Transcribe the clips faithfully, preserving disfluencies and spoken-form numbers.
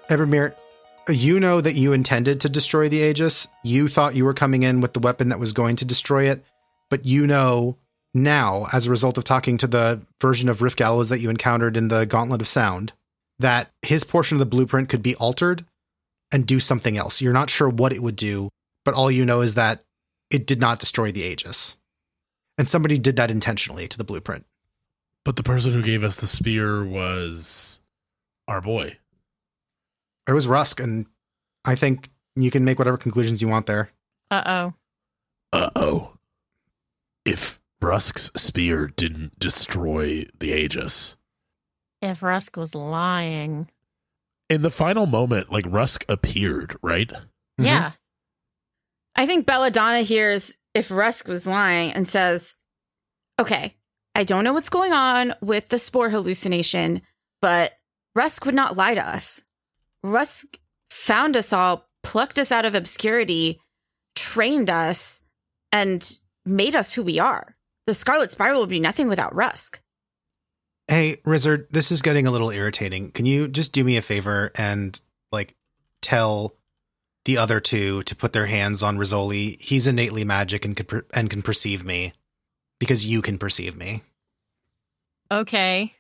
Evermir, you know that you intended to destroy the Aegis. You thought you were coming in with the weapon that was going to destroy it, but you know now, as a result of talking to the version of Rift Gallows that you encountered in the Gauntlet of Sound, that his portion of the blueprint could be altered and do something else. You're not sure what it would do, but all you know is that it did not destroy the Aegis. And somebody did that intentionally to the blueprint. But the person who gave us the spear was our boy. It was Rusk, and I think you can make whatever conclusions you want there. Uh-oh. Uh-oh. If Rusk's spear didn't destroy the Aegis. If Rusk was lying. In the final moment, like, Rusk appeared, right? Mm-hmm. Yeah. I think Belladonna hears if Rusk was lying and says, okay, I don't know what's going on with the spore hallucination, but Rusk would not lie to us. Rusk found us all, plucked us out of obscurity, trained us, and made us who we are. The Scarlet Spiral would be nothing without Rusk. Hey, Rizzard, this is getting a little irritating. Can you just do me a favor and, like, tell the other two to put their hands on Rizzoli? He's innately magic and can, per- and can perceive me, because you can perceive me. Okay.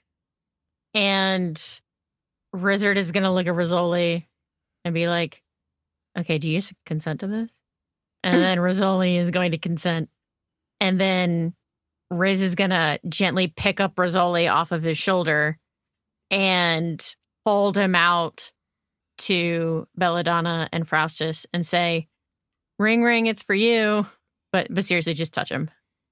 And Rizzard is going to look at Rizzoli and be like, okay, do you consent to this? And then Rizzoli is going to consent. And then Riz is going to gently pick up Rizzoli off of his shoulder and hold him out to Belladonna and Faustus and say, ring, ring, it's for you. But but seriously, just touch him.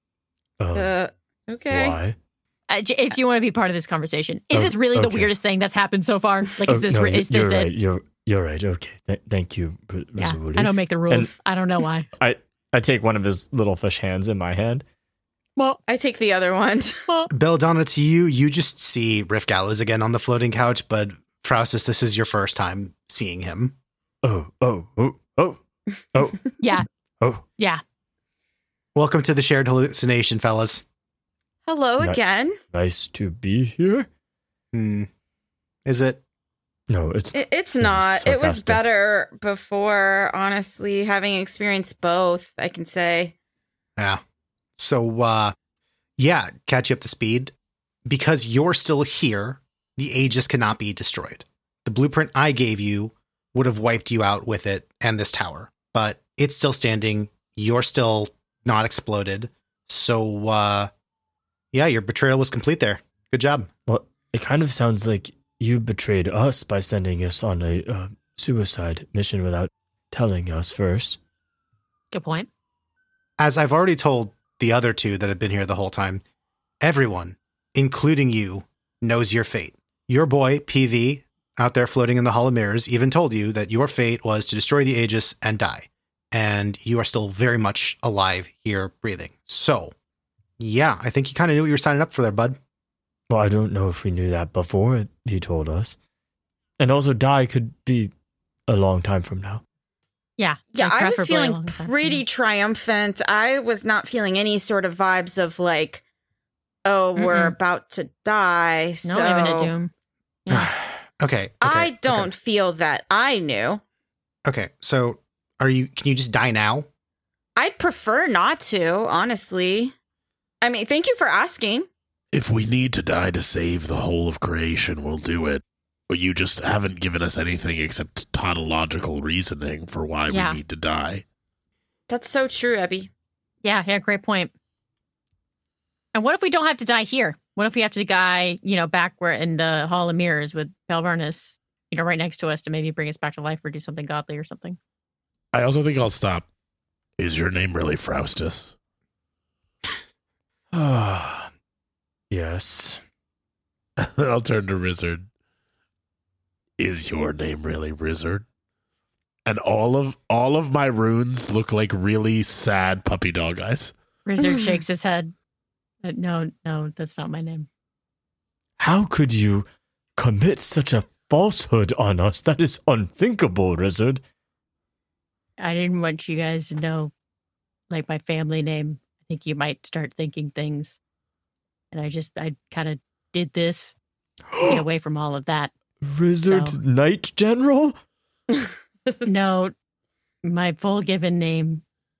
Um, Uh, okay. Why? Uh, j- if you want to be part of this conversation. Is Oh, this really the okay. weirdest thing that's happened so far? Like, is Oh, this, no, re- is you're this right. it? You're you're right. Okay. Th- thank you. Br- Yeah, Rizzoli. I don't make the rules. And- I don't know why. I I take one of his little fish hands in my hand. Well, I take the other one. Belladonna, to you, you just see Rift Gallows again on the floating couch, but Faustus, this is your first time seeing him. Oh oh oh oh oh yeah, oh. yeah. Welcome to the shared hallucination, fellas. Hello Ni- again. Nice to be here. Hmm. Is it? No, it's It, it's It was not. It was sarcastic. better before, honestly, having experienced both, I can say. Yeah. So, uh, yeah, catch you up to speed. Because you're still here, the Aegis cannot be destroyed. The blueprint I gave you would have wiped you out with it and this tower. But it's still standing. You're still not exploded. So, uh, yeah, your betrayal was complete there. Good job. well. It kind of sounds like you betrayed us by sending us on a uh, suicide mission without telling us first. Good point. As I've already told the other two that have been here the whole time, everyone, including you, knows your fate. Your boy, P V, out there floating in the Hall of Mirrors, even told you that your fate was to destroy the Aegis and die. And you are still very much alive here, breathing. So, yeah, I think you kind of knew what you were signing up for there, bud. Well, I don't know if we knew that before you told us. And also, die could be a long time from now. Yeah. Yeah, like I was preferably a feeling long time. pretty triumphant. I was not feeling any sort of vibes of like, oh, we're Mm-mm. about to die. No, so even a doom. Yeah. okay, okay. I don't Okay. feel that I knew. Okay, so are you? Can you just die now? I'd prefer not to, honestly. I mean, thank you for asking. If we need to die to save the whole of creation, we'll do it. But you just haven't given us anything except tautological reasoning for why Yeah. we need to die. That's so true, Abby. Yeah, yeah, great point. And what if we don't have to die here? What if we have to die, you know, back where in the Hall of Mirrors with Balvernus, you know, right next to us to maybe bring us back to life or do something godly or something? I also think I'll stop. Is your name really Faustus? Yes. I'll turn to Rizzard. Is your name really Rizzard? And all of all of my runes look like really sad puppy dog eyes. Rizzard shakes his head. Uh, no, no, that's not my name. How could you commit such a falsehood on us? That is unthinkable, Rizzard. I didn't want you guys to know, like, my family name. I think you might start thinking things. And I just, I kind of did this to get away from all of that. Wizard So- Knight General? No, my full given name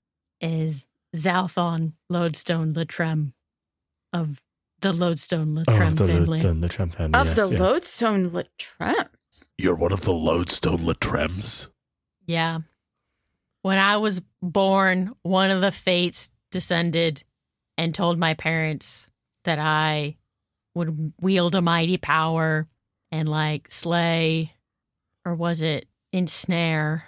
is Zalthon Lodestone Latrem of the Lodestone Oh, Latrem of the family. Lodestone, the Trump family. Of yes, the yes. Lodestone Latrems. You're one of the Lodestone Latrems. Yeah. When I was born, one of the fates descended and told my parents that I would wield a mighty power and like slay, or was it ensnare?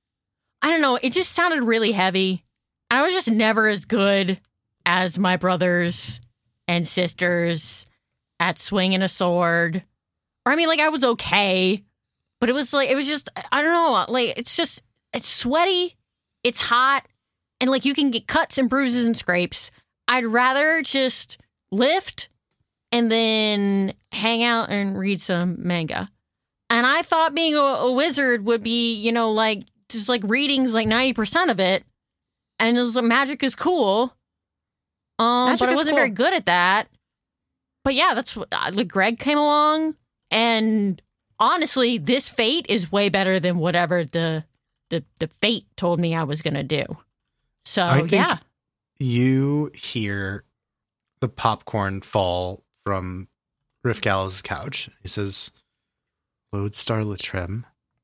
I don't know. It just sounded really heavy. I was just never as good as my brothers and sisters at swinging a sword. Or I mean, like I was okay, but it was like, it was just, I don't know. Like it's just, it's sweaty. It's hot. And like you can get cuts and bruises and scrapes. I'd rather just lift and then hang out and read some manga. And I thought being a, a wizard would be, you know, like just like reading's like ninety percent of it. And it was, like, magic is cool. Um, Magic but I is wasn't cool. very good at that. But yeah, that's what, uh, like Greg came along. And honestly, this fate is way better than whatever the the, the fate told me I was going to do. So, I think yeah. you hear the popcorn fall from Rifgal's couch. He says, Lodestar Latrem.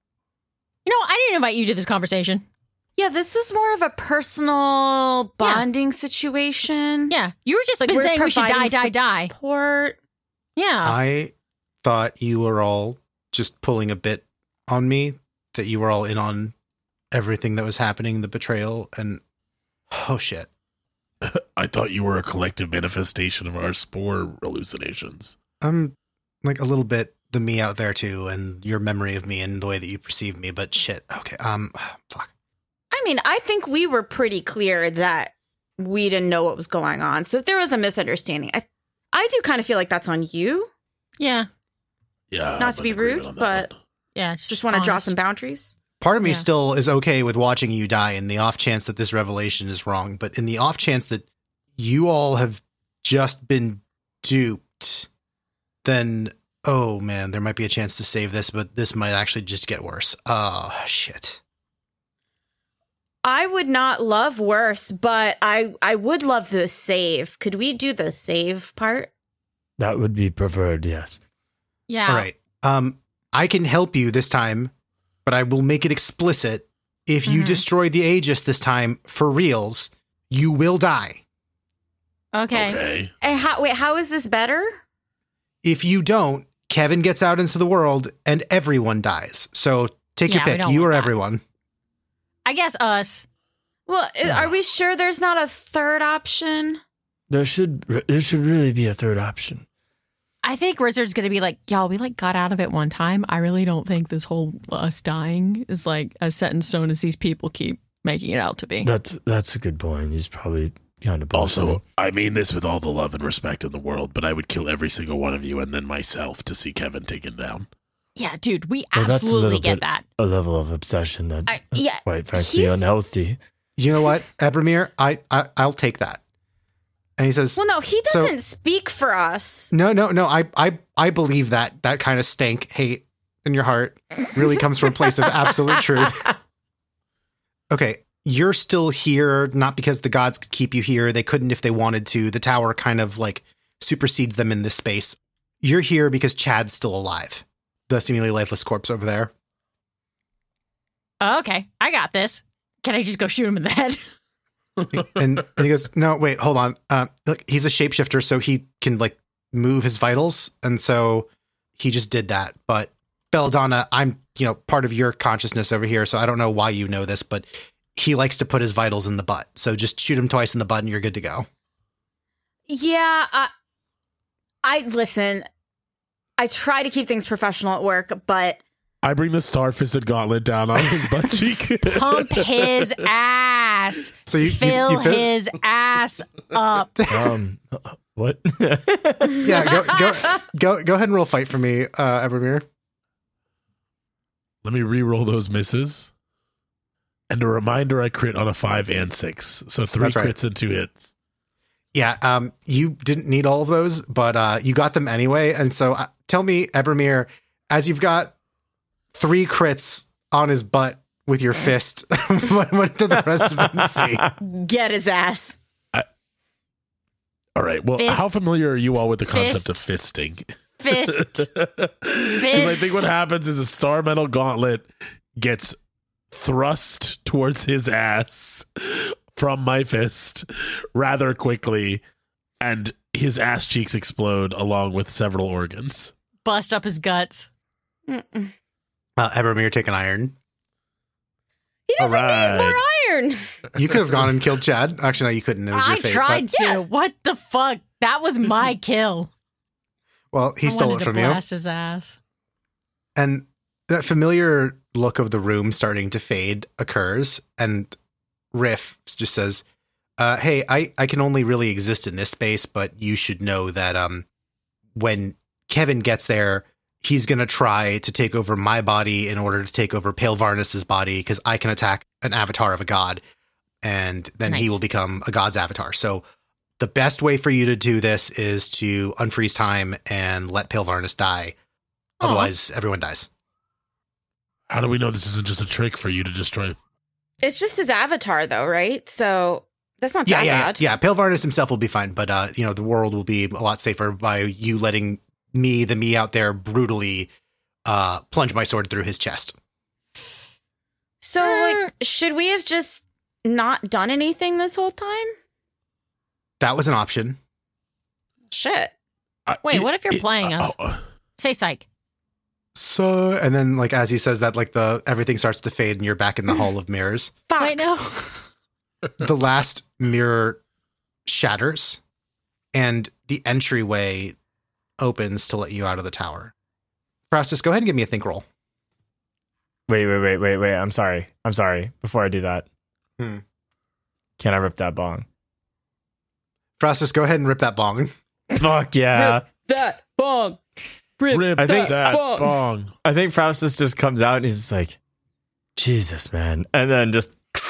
You know, I didn't invite you to this conversation. Yeah, this was more of a personal bonding situation. Yeah. You were just Like, been we're saying we should die, providing die, die. Support. Yeah. I thought you were all just pulling a bit on me, that you were all in on everything that was happening, the betrayal, and oh shit. I thought you were a collective manifestation of our spore hallucinations. I'm like a little bit the me out there too, and your memory of me and the way that you perceive me, but shit. Okay. Um, fuck. I mean, I think we were pretty clear that we didn't know what was going on. So if there was a misunderstanding, I, I do kind of feel like that's on you. yeah. Yeah. Not I'm to be in agreement rude, on that but- one. Yeah. it's Just want to draw honest. some boundaries. Part of me Yeah. still is okay with watching you die in the off chance that this revelation is wrong, but in the off chance that you all have just been duped, then, oh man, there might be a chance to save this, but this might actually just get worse. Oh, shit. I would not love worse, but I, I would love the save. Could we do the save part? That would be preferred, yes. Yeah. All right. Um, I can help you this time, but I will make it explicit. If you Mhm. destroy the Aegis this time for reals, you will die. Okay. Okay. And how, wait, how is this better? If you don't, Kevin gets out into the world and everyone dies. So take Yeah, your we pick. don't You want or that. everyone. I guess us. Well, i- are we sure there's not a third option? There should there should really be a third option. I think Wizard's going to be like, y'all, we like got out of it one time. I really don't think this whole us dying is like as set in stone as these people keep making it out to be. That's that's a good point. He's probably kind of Also, I mean this with all the love and respect in the world, but I would kill every single one of you and then myself to see Kevin taken down. Yeah, dude, we Well, that's a absolutely little get bit- that. a level of obsession that, I, yeah, quite frankly, he's- unhealthy. You know what, Ebermir? I, I I'll take that. And he says, Well, no, he So- doesn't speak for us. "No, no, no. I, I, I believe that that kind of stank hate in your heart really comes from a place of absolute truth." Okay, you're still here, not because the gods could keep you here. They couldn't if they wanted to. The tower kind of like supersedes them in this space. You're here because Chad's still alive. The seemingly lifeless corpse over there. Oh, okay, I got this. Can I just go shoot him in the head? and, and he goes, "No, wait, hold on. Uh, look, he's a shapeshifter, so he can like move his vitals, and so he just did that. But Belladonna, I'm you know part of your consciousness over here, so I don't know why you know this, but he likes to put his vitals in the butt. So just shoot him twice in the butt, and you're good to go." Yeah, I, I listen. I try to keep things professional at work, but I bring the star-fisted gauntlet down on his butt cheek. Pump his ass. So you, you, Fill you feel- his ass up. Um, what? yeah, go go go go ahead and roll fight for me, uh, Evermere. Let me re-roll those misses. And a reminder, I crit on a five and six. So three That's right. crits and two hits. Yeah, um, you didn't need all of those, but uh, you got them anyway. And so uh, tell me, Evermere, as you've got three crits on his butt with your fist, what, what did the rest of them see? Get his ass. All right. Well, Fist. how familiar are you all with the concept Fist. of fisting? Fist. Because I think what happens is a star metal gauntlet gets thrust towards his ass from my fist rather quickly, and his ass cheeks explode along with several organs. Bust up his guts. Mm-mm. Uh, Ebermir, take an iron. He doesn't Alright. need more iron. You could have gone and killed Chad. Actually, no, you couldn't. It was your I fate. tried but- to. What the fuck? That was my kill. well, he I stole wanted it from to you. blast his ass. And that familiar look of the room starting to fade occurs, and Riff just says, uh, hey, I, I can only really exist in this space, but you should know that um, when Kevin gets there, he's going to try to take over my body in order to take over Pale Varnus's body, because I can attack an avatar of a god, and then he Nice. will become a god's avatar. So the best way for you to do this is to unfreeze time and let Pale Varnus die. Aw. Otherwise, everyone dies. How do we know this isn't just a trick for you to destroy? It's just his avatar, though, right? So that's not Yeah, that yeah, bad. yeah. Pale Varnus himself will be fine, but uh, you know, the world will be a lot safer by you letting me, the me out there, brutally uh, plunge my sword through his chest. So, like, should we have just not done anything this whole time? That was an option. Shit. I- Wait, it- what if you're it- playing uh, us? uh, Say psych. So, and then like as he says that, like the everything starts to fade, and you're back in the Hall of Mirrors. Fuck. Wait, no. The last mirror shatters, and the entryway opens to let you out of the tower. Frastus, go ahead and give me a think roll. Wait, wait, wait, wait, wait. I'm sorry. I'm sorry. Before I do that, Hmm. can I rip that bong? Frastus, go ahead and rip that bong. Fuck yeah. Rip that bong. Rip, Rip I think that bong. bong. I think Faustus just comes out and he's just like, Jesus, man. And then just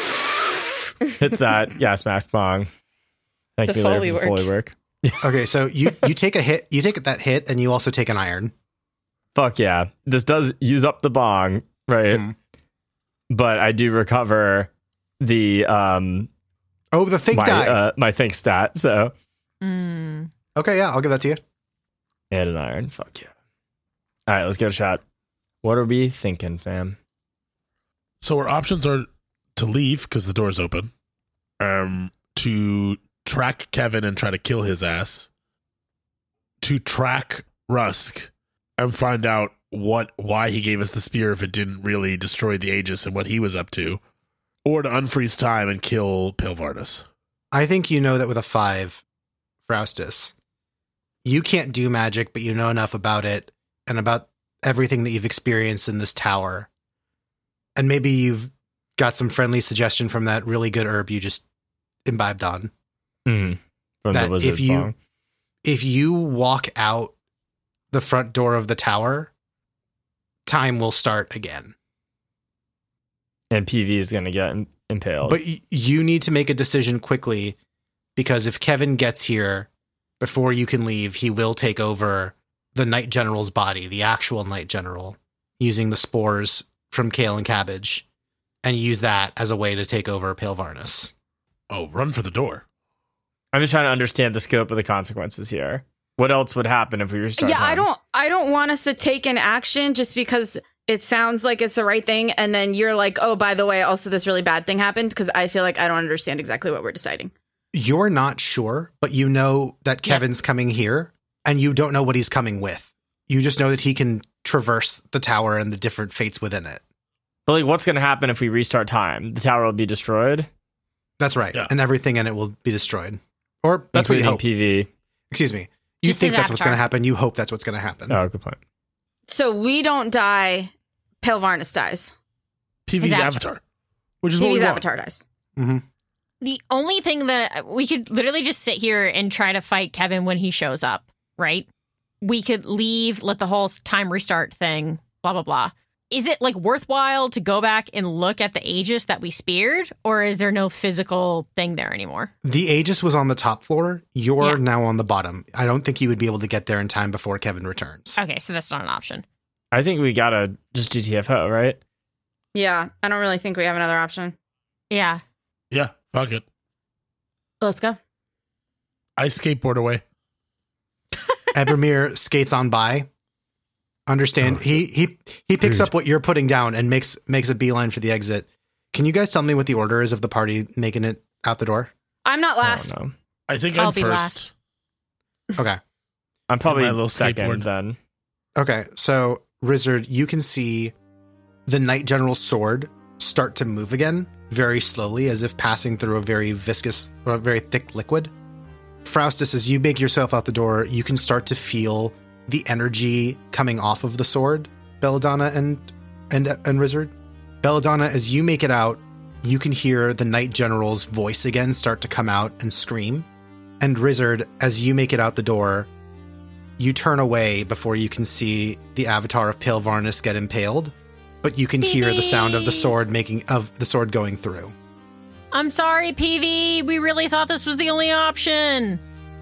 hits that gas mask bong. Thank The me later Foley for the work. Foley work. Okay, so you you take a hit, you take that hit, and you also take an iron. Fuck yeah. This does use up the bong, right? Mhm. But I do recover the um Oh, the think my die. uh, my think stat. So Mm. Okay, yeah, I'll give that to you. and an iron. Fuck yeah. All right, let's give it a shot. What are we thinking, fam? So our options are to leave because the door's open, um, to track Kevin and try to kill his ass, to track Rusk and find out what why he gave us the spear if it didn't really destroy the Aegis and what he was up to, or to unfreeze time and kill Pale Varnus. I think you know that with a five, Faustus, you can't do magic, but you know enough about it and about everything that you've experienced in this tower. And maybe you've got some friendly suggestion from that really good herb you just imbibed on. Mm, from That the wizard if you- bong. If you walk out the front door of the tower, time will start again. And P V is going to get im- impaled. But y- you need to make a decision quickly, because if Kevin gets here before you can leave, he will take over the Knight General's body, the actual Knight General, using the spores from Kale and Cabbage, and use that as a way to take over Pale Varnus. Oh, run for the door. I'm just trying to understand the scope of the consequences here. What else would happen if we restart Yeah, time? I don't I don't want us to take an action just because it sounds like it's the right thing, and then you're like, oh, by the way, also this really bad thing happened, because I feel like I don't understand exactly what we're deciding. You're not sure, but you know that Kevin's coming here, and you don't know what he's coming with. You just know that he can traverse the tower and the different fates within it. But like, what's going to happen if we restart time? The tower will be destroyed? That's right. Yeah. And everything in it will be destroyed. Or that's what you including hope. P V. Excuse me. You Just think his that's what's going to avatar. happen. You hope that's what's going to happen. Oh, good point. So we don't die, Pale Varnus dies. P V's His avatar. avatar. which is what we P V's want. avatar dies. Mm-hmm. The only thing that we could literally just sit here and try to fight Kevin when he shows up, right? We could leave, let the whole time restart thing, blah, blah, blah. Is it like worthwhile to go back and look at the Aegis that we speared, or is there no physical thing there anymore? The Aegis was on the top floor. You're Yeah. now on the bottom. I don't think you would be able to get there in time before Kevin returns. Okay, so that's not an option. I think we gotta just G T F O, right? Yeah, I don't really think we have another option. Yeah. Yeah, fuck it. Let's go. I skateboard away. Ebermir skates on by. Understand? Oh, he he he picks rude. up what you're putting down and makes makes a beeline for the exit. Can you guys tell me what the order is of the party making it out the door? I'm not last. Oh, no. I think I'll I'm be first. last. Okay. I'm probably my little second skateboard. then. Okay. So, Rizzard, you can see the Knight General's sword start to move again, very slowly, as if passing through a very viscous or a very thick liquid. Faustus, as you make yourself out the door, you can start to feel the energy coming off of the sword, Belladonna and and and Rizzard. Belladonna, as you make it out, you can hear the Knight General's voice again start to come out and scream. And Rizzard, as you make it out the door, you turn away before you can see the avatar of Pale Varnis get impaled, but you can hear the sound of the sword making of the sword going through. I'm sorry, P V. We really thought this was the only option.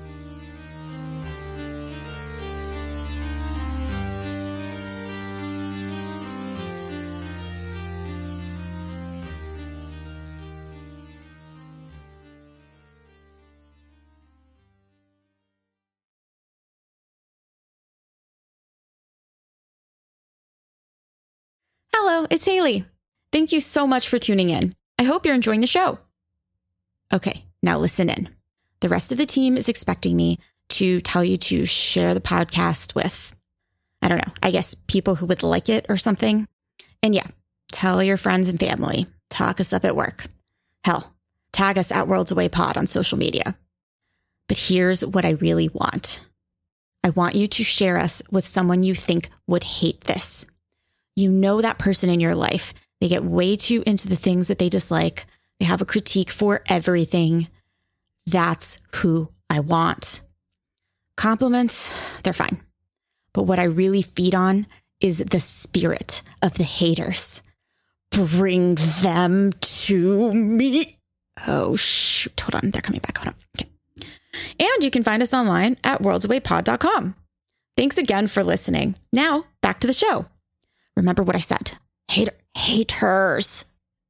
Hello, it's Haley. Thank you so much for tuning in. I hope you're enjoying the show. Okay, now listen in. The rest of the team is expecting me to tell you to share the podcast with, I don't know, I guess people who would like it or something. And yeah, tell your friends and family. Talk us up at work. Hell, tag us at Worlds Away Pod on social media. But here's what I really want. I want you to share us with someone you think would hate this. You know that person in your life. They get way too into the things that they dislike. They have a critique for everything. That's who I want. Compliments, they're fine. But what I really feed on is the spirit of the haters. Bring them to me. Oh, shoot. Hold on. They're coming back. Hold on. Okay. And you can find us online at worlds away pod dot com. Thanks again for listening. Now, back to the show. Remember what I said. Hater, haters.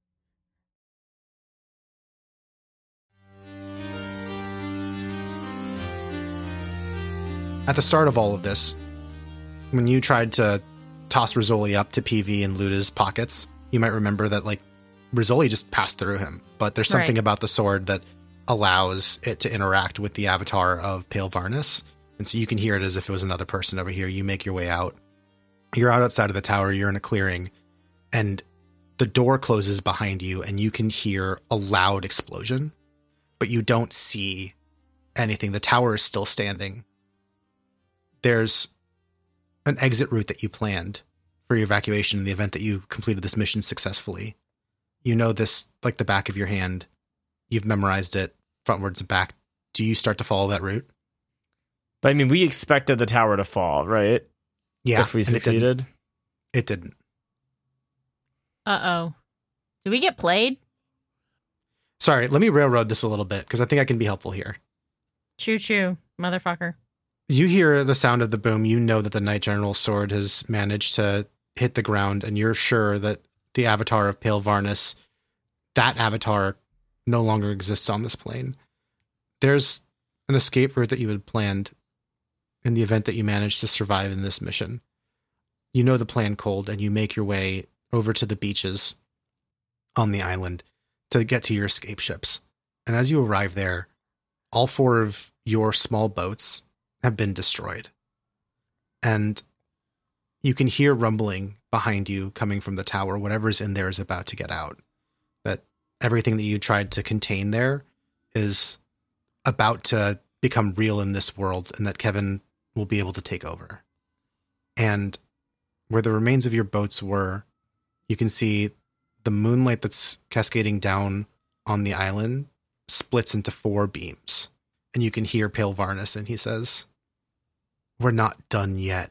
At the start of all of this, when you tried to toss Rizzoli up to P V and Luda's pockets, you might remember that, like, Rizzoli just passed through him. But there's something Right. about the sword that allows it to interact with the avatar of Pale Varnis. And so you can hear it as if it was another person over here. You make your way out. You're out outside of the tower. You're in a clearing. And the door closes behind you, and you can hear a loud explosion. But you don't see anything. The tower is still standing. There's an exit route that you planned for your evacuation in the event that you completed this mission successfully. You know this like the back of your hand. You've memorized it frontwards and back. Do you start to follow that route? But I mean, we expected the tower to fall, right? Yeah. If we and it didn't. succeeded. It didn't. Uh-oh. Did we get played? Sorry, let me railroad this a little bit because I think I can be helpful here. Choo-choo, motherfucker. You hear the sound of the boom. You know that the Knight General's sword has managed to hit the ground, and you're sure that the avatar of Pale Varnis, that avatar, no longer exists on this plane. There's an escape route that you had planned in the event that you managed to survive in this mission. You know the plan cold, and you make your way over to the beaches on the island to get to your escape ships. And as you arrive there, all four of your small boats have been destroyed. And you can hear rumbling behind you coming from the tower. Whatever's in there is about to get out. That everything that you tried to contain there is about to become real in this world, and that Kevin will be able to take over. And where the remains of your boats were, you can see the moonlight that's cascading down on the island splits into four beams. And you can hear Pale Varnis, and he says, "We're not done yet."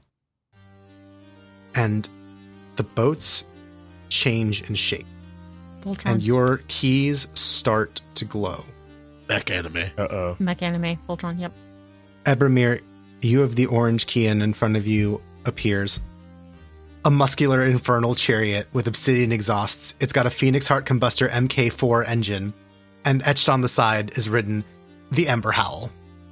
And the boats change in shape, Voltron. and your keys start to glow. Mech anime. Uh-oh. Mech anime. Voltron, yep. Ebermir, you have the orange key, and in front of you appears a muscular infernal chariot with obsidian exhausts. It's got a Phoenix Heart Combustor M K four engine, and etched on the side is written, the Ember Howl.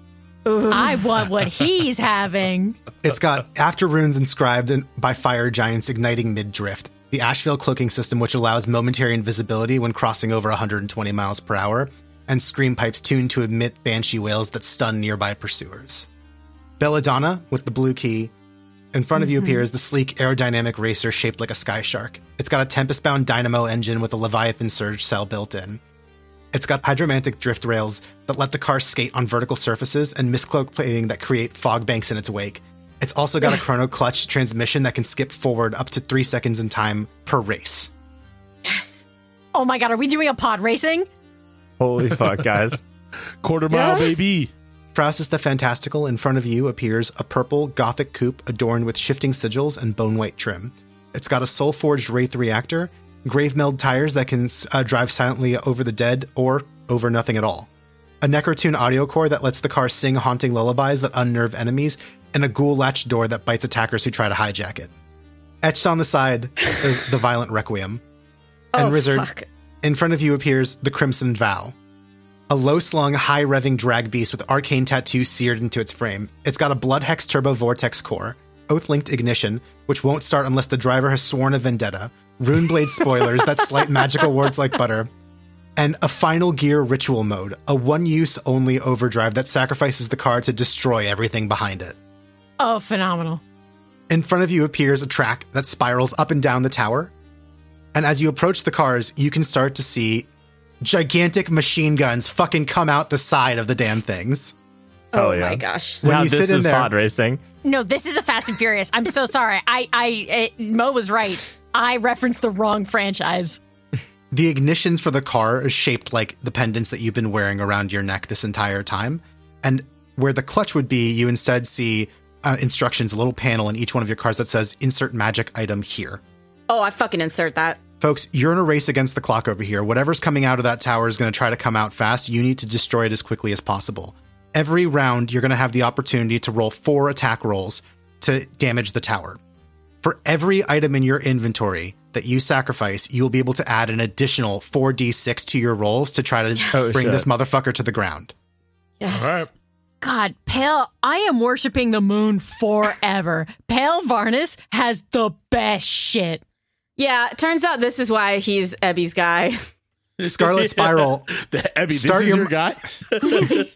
Ooh. I want what he's having. It's got after runes inscribed in, by fire giants igniting mid-drift, the Ashvale cloaking system, which allows momentary invisibility when crossing over one hundred twenty miles per hour, and scream pipes tuned to emit banshee wails that stun nearby pursuers. Belladonna, with the blue key. In front of you appears the sleek aerodynamic racer shaped like a sky shark. It's got a Tempest-bound dynamo engine with a Leviathan surge cell built in. It's got hydromantic drift rails that let the car skate on vertical surfaces and miscloak plating that create fog banks in its wake. It's also got yes. a chrono clutch transmission that can skip forward up to three seconds in time per race. Yes. Oh my god, are we doing a pod racing? Holy fuck, guys. Quarter mile, Yes. baby. Frostus the Fantastical, in front of you appears a purple Gothic coupe adorned with shifting sigils and bone white trim. It's got a soul-forged Wraith reactor, grave meld tires that can uh, drive silently over the dead or over nothing at all, a Necrotune audio core that lets the car sing haunting lullabies that unnerve enemies, and a ghoul latch door that bites attackers who try to hijack it. Etched on the side is the Violent Requiem. And Oh, Rizzard, fuck. in front of you appears the Crimson Vow, a low-slung, high-revving drag beast with arcane tattoos seared into its frame. It's got a Blood Hex Turbo Vortex core, Oath-linked ignition, which won't start unless the driver has sworn a vendetta, Runeblade spoilers that slight magical words like butter, and a Final Gear Ritual mode, a one-use only overdrive that sacrifices the car to destroy everything behind it. Oh, phenomenal. In front of you appears a track that spirals up and down the tower, and as you approach the cars, you can start to see gigantic machine guns fucking come out the side of the damn things. Oh Oh, yeah. my gosh. When now you this sit in is there- pod racing. No, this is a Fast and Furious. I'm so sorry. I, I, it, Mo was right. I referenced the wrong franchise. The ignitions for the car is shaped like the pendants that you've been wearing around your neck this entire time. And where the clutch would be, you instead see uh, instructions, a little panel in each one of your cars that says insert magic item here. Oh, I fucking insert that. Folks, you're in a race against the clock over here. Whatever's coming out of that tower is going to try to come out fast. You need to destroy it as quickly as possible. Every round, you're going to have the opportunity to roll four attack rolls to damage the tower. For every item in your inventory that you sacrifice, you'll be able to add an additional four d six to your rolls to try to Yes. Oh, bring shit. this motherfucker to the ground. Yes. All right. God, Pale, I am worshiping the moon forever. Pale Varnus has the best shit. Yeah, it turns out this is why he's Ebby's guy. Scarlet Spiral, The Ebby, this Start is your your m- guy?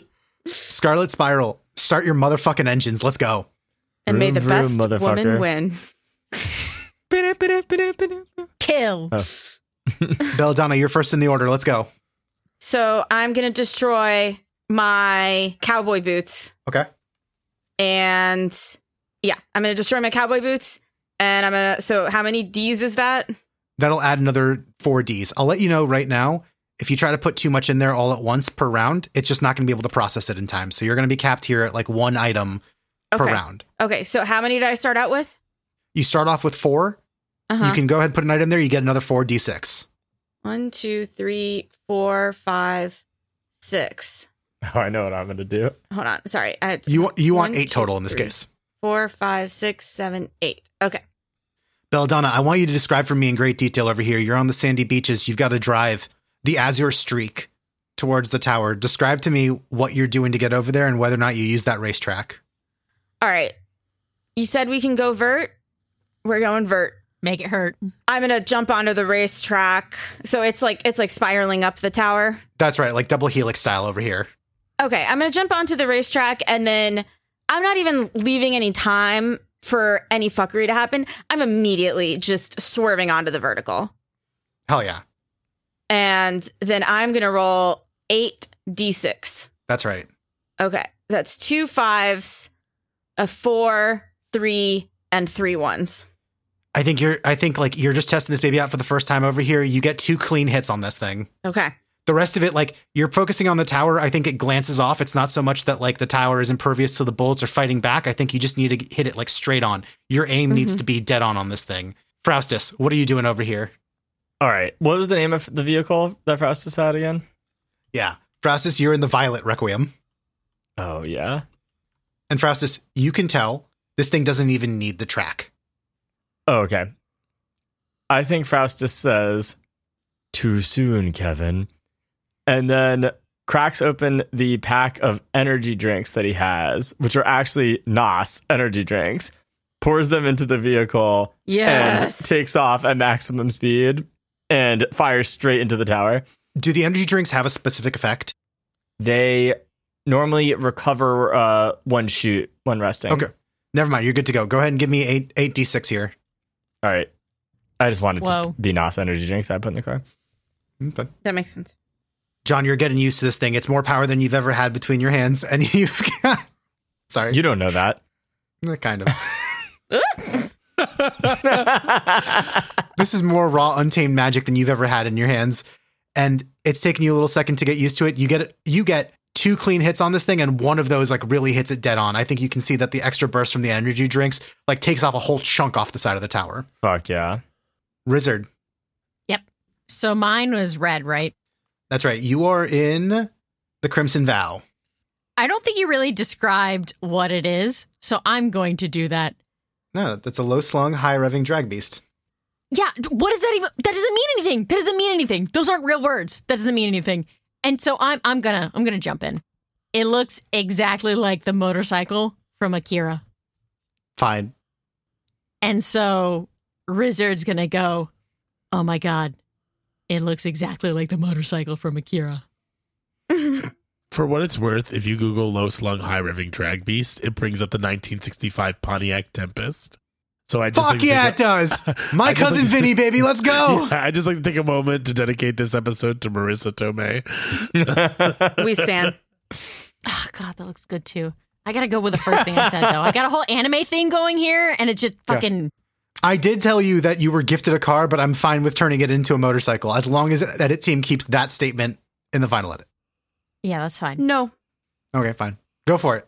Scarlet Spiral, start your motherfucking engines. Let's go. And may the Vroom, best vroom, woman motherfucker. win. Kill. Belladonna, you're first in the order. Let's go. So I'm going to destroy my cowboy boots. Okay. And yeah, I'm going to destroy my cowboy boots. And I'm going to. So how many D's is that? That'll add another four Ds. I'll let you know right now, if you try to put too much in there all at once per round, it's just not going to be able to process it in time. So you're going to be capped here at like one item per Okay. round. Okay. So how many did I start out with? You start off with four. Uh-huh. You can go ahead and put an item there. You get another four D six. One, two, three, four, five, six. Oh, I know what I'm going to do. Hold on. Sorry. I had You, want- you want One, eight two, total in this three. case. four, five, six, seven, eight. Okay. Belladonna, I want you to describe for me in great detail over here. You're on the sandy beaches. You've got to drive the Azure Streak towards the tower. Describe to me what you're doing to get over there and whether or not you use that racetrack. All right. You said we can go vert. We're going vert. Make it hurt. I'm gonna jump onto the racetrack. So it's like it's like spiraling up the tower. That's right, like double helix style over here. Okay, I'm gonna jump onto the racetrack and then I'm not even leaving any time for any fuckery to happen. I'm immediately just swerving onto the vertical. Hell yeah. And then I'm gonna roll eight d six. That's right. Okay. That's two fives, a four, three, and three ones. I think you're I think like you're just testing this baby out for the first time over here. You get two clean hits on this thing. Okay. The rest of it, like you're focusing on the tower. I think it glances off. It's not so much that like the tower is impervious to the bullets or fighting back. I think you just need to hit it like straight on. Your aim needs to be dead on on this thing. Frostus, what are you doing over here? All right. What was the name of the vehicle that Frostus had again? Yeah. Frostus, you're in the Violet Requiem. Oh, yeah. And Frostus, you can tell this thing doesn't even need the track. Oh, okay. I think Faustus says, "Too soon, Kevin," and then cracks open the pack of energy drinks that he has, which are actually N O S energy drinks, pours them into the vehicle, Yes. and takes off at maximum speed and fires straight into the tower. Do the energy drinks have a specific effect? They normally recover uh, one shoot when resting. Okay. Never mind. You're good to go. Go ahead and give me eight, eight d six here. All right. I just wanted Whoa. to be N O S energy drinks that I put in the car. Okay. That makes sense. John, you're getting used to this thing. It's more power than you've ever had between your hands. And you've got... Sorry. You don't know that. Kind of. This is more raw, untamed magic than you've ever had in your hands. And it's taken you a little second to get used to it. You get you get two clean hits on this thing, and one of those like really hits it dead on. I think you can see that the extra burst from the energy drinks like takes off a whole chunk off the side of the tower. Fuck yeah. Rizzard. So mine was red, right? That's right. You are in the Crimson Vow. I don't think you really described what it is, so I'm going to do that. No, that's a low slung, high revving drag beast. Yeah, what does that even? That doesn't mean anything. That doesn't mean anything. Those aren't real words. That doesn't mean anything. And so I'm I'm gonna I'm gonna jump in. It looks exactly like the motorcycle from Akira, Fine. and so Rizzard's gonna go, "Oh my god, it looks exactly like the motorcycle from Akira." For what it's worth, if you Google low slung high revving drag beast, it brings up the nineteen sixty-five Pontiac Tempest. So I just Fuck like to yeah, take it does. My I just cousin like- Vinny, baby, let's a- go. Yeah, I just like to take a moment to dedicate this episode to Marissa Tomei. We stand. Oh god, that looks good too. I gotta go with the first thing I said though. I got a whole anime thing going here, and it just fucking. I did tell you that you were gifted a car, but I'm fine with turning it into a motorcycle as long as the edit team keeps that statement in the final edit. Yeah, that's fine. No. Okay, fine. Go for it.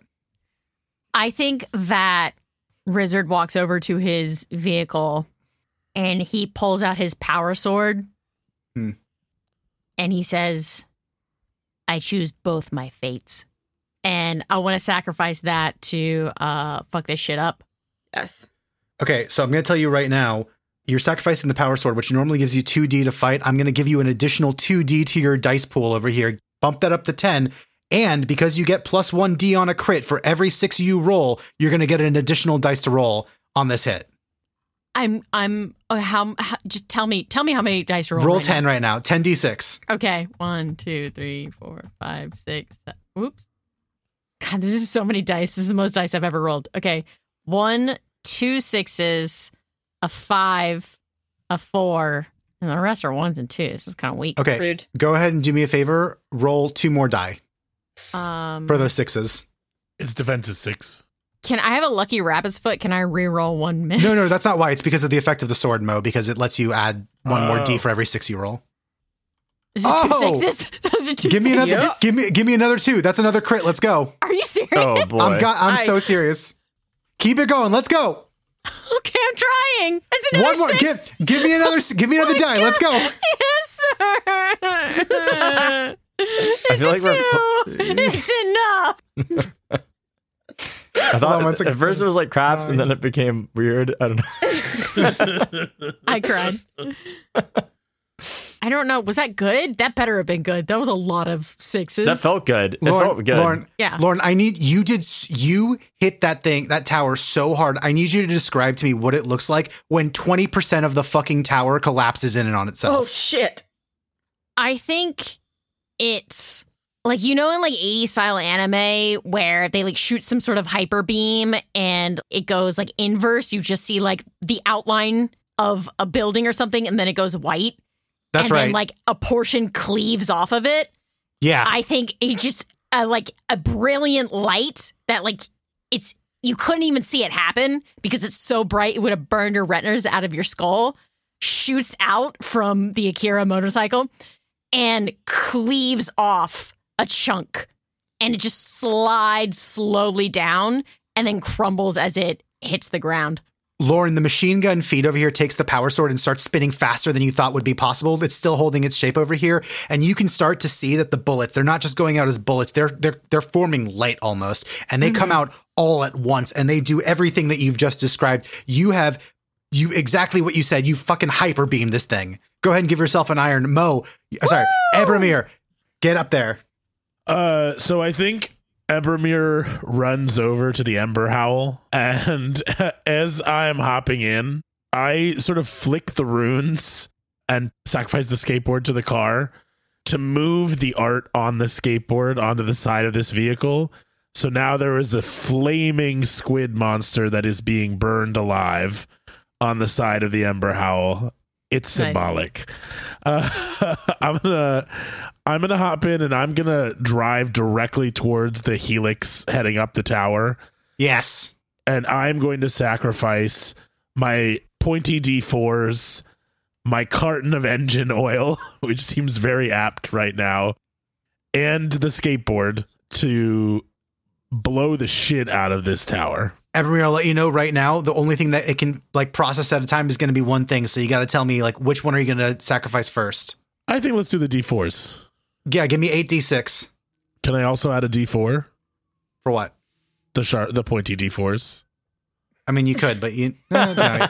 I think that Rizzard walks over to his vehicle and he pulls out his power sword Hmm. and he says, "I choose both my fates." And I want to sacrifice that to uh, fuck this shit up. Yes. Okay, so I'm going to tell you right now, you're sacrificing the power sword, which normally gives you two d to fight. I'm going to give you an additional two d to your dice pool over here. Bump that up to ten. And because you get plus one d on a crit for every six you roll, you're going to get an additional dice to roll on this hit. I'm, I'm, uh, how, how, just tell me, tell me how many dice to roll. Roll right ten right now. ten d six. now. Okay. One, two, three, four, five, six, seven. Oops. God, this is so many dice. This is the most dice I've ever rolled. Okay. One, two sixes, a five, a four, and the rest are ones and twos. This is kind of weak. Okay, Rude. go ahead and do me a favor. Roll two more die Um, for those sixes. Its defense is six. Can I have a lucky rabbit's foot? Can I re-roll one miss? No, no, that's not why. It's because of the effect of the sword mo, because it lets you add one more d Oh. for every six you roll. Is it two Oh! sixes? Those are two Give me sixes. another. Give me, give me another two. That's another crit. Let's go. Are you serious? Oh boy. I'm got. I'm I- so serious. Keep it going. Let's go. Okay, I'm trying. It's another One more. six. Give, give me another. Give me another die. Let's go. Yes, sir. I feel like we're. It's enough. I Hold on thought one at second. first it was like craps, and then it became weird. I don't know. I cried. I don't know. Was that good? That better have been good. That was a lot of sixes. That felt good. It Lauren, felt good. Lauren, Yeah. Lauren, I need you did s- you hit that thing, that tower so hard. I need you to describe to me what it looks like when twenty percent of the fucking tower collapses in and on Oh, itself. shit. I think it's like, you know, in like eighties style anime where they like shoot some sort of hyper beam and it goes like inverse. You just see like the outline of a building or something and then it goes white. That's and right. then like a portion cleaves off of it. yeah. I think it's just a, like a brilliant light that like it's you couldn't even see it happen because it's so bright it would have burned your retinas out of your skull. Shoots out from the Akira motorcycle and cleaves off a chunk, and it just slides slowly down and then crumbles as it hits the ground. Lauren, the machine gun feed over here takes the power sword and starts spinning faster than you thought would be possible. It's still holding its shape over here, and you can start to see that the bullets, they're not just going out as bullets, they're they're they're forming light almost, and they come out all at once, and they do everything that you've just described. You have You exactly what you said. You fucking hyper beam this thing. Go ahead and give yourself an iron. Mo, uh, sorry, Abramir, get up there. Uh, so I think Abramir runs over to the Ember Howl, and as I'm hopping in, I sort of flick the runes and sacrifice the skateboard to the car to move the art on the skateboard onto the side of this vehicle. So now there is a flaming squid monster that is being burned alive on the side of the Ember Howl. It's Nice. symbolic. Uh, I'm gonna, I'm gonna hop in and I'm gonna drive directly towards the helix heading up the tower, Yes. and I'm going to sacrifice my pointy D fours, my carton of engine oil, which seems very apt right now, and the skateboard to blow the shit out of this tower. Abramir, I'll let you know right now, the only thing that it can like process at a time is going to be one thing. So you got to tell me like which one are you going to sacrifice first? I think let's do the D fours. Yeah, give me eight d six. Can I also add a D four? For what? The sharp, the pointy D fours. I mean, you could, but you no, no.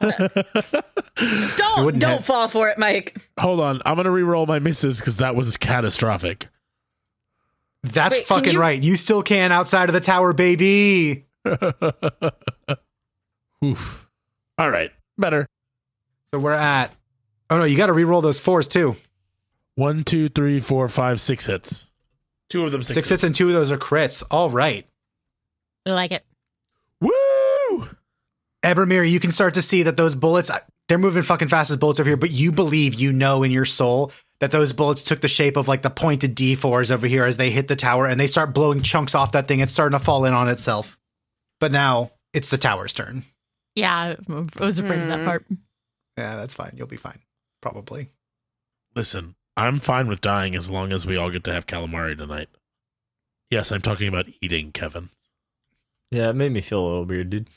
Don't wouldn't don't have- fall for it, Mike. Hold on, I'm gonna re-roll my misses because that was catastrophic. That's Wait, can fucking you- right. You still can outside of the tower, baby. Oof. All right, better. So we're at. Oh no, you got to re-roll those fours too. One, two, three, four, five, six hits. Two of them sixes. Six hits and two of those are crits. All right. I like it. Woo! Abramir, you can start to see that those bullets, they're moving fucking fast as bullets over here, but you believe, you know in your soul that those bullets took the shape of like the pointed D fours over here as they hit the tower and they start blowing chunks off that thing. It's starting to fall in on itself. But now it's the tower's turn. Yeah, I was afraid of that Hmm. part. Yeah, that's fine. You'll be fine. Probably. Listen, I'm fine with dying as long as we all get to have calamari tonight. Yes, I'm talking about eating, Kevin. Yeah, it made me feel a little weird, dude.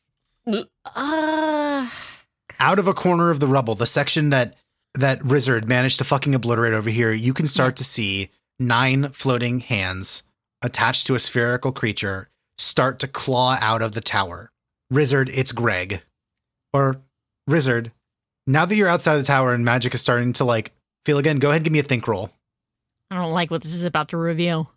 Uh, Out of a corner of the rubble, the section that that Rizzard managed to fucking obliterate over here, you can start to see nine floating hands attached to a spherical creature start to claw out of the tower. Rizzard, it's Greg. Or Rizzard, now that you're outside of the tower and magic is starting to like feel again, go ahead and give me a think roll. I don't like what this is about to reveal.